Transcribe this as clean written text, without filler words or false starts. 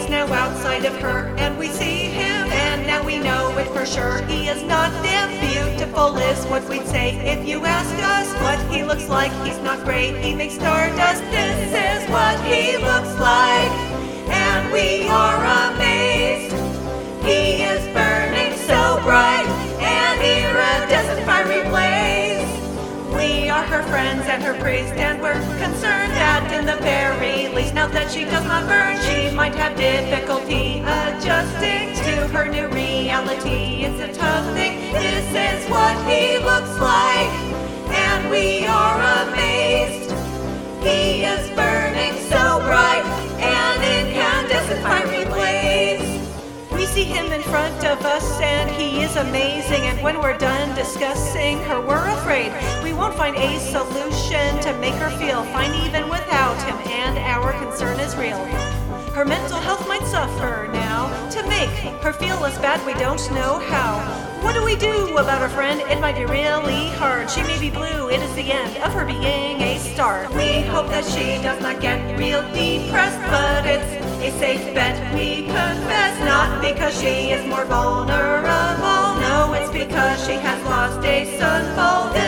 now outside of her, and we see him, and now we know it for sure. He is not damn beautiful is what we'd say if you ask us what he looks like. He's not great, he makes stardust. This is what he looks like, and we are amazed. He is burning so bright, and iridescent fiery blaze. We are her friends and her priest, and we're concerned that in the very least, now that she does not burn, she might have difficulty adjusting to her new reality. It's a tough thing. This is what he looks like, and we are amazed. He is burning so bright, and incandescent fiery blaze. We see him in front of us, and he is amazing. And when we're done discussing her, we're afraid we won't find a solution to make her feel fine even without him, and our concern is real. Her mental health might suffer now. To make her feel less bad, we don't know how. What do we do about our friend? It might be really hard. She may be blue, it is the end of her being a star. We hope that she does not get real depressed, but it's a safe bet, we confess. Not because she is more vulnerable, no, it's because she has lost a son.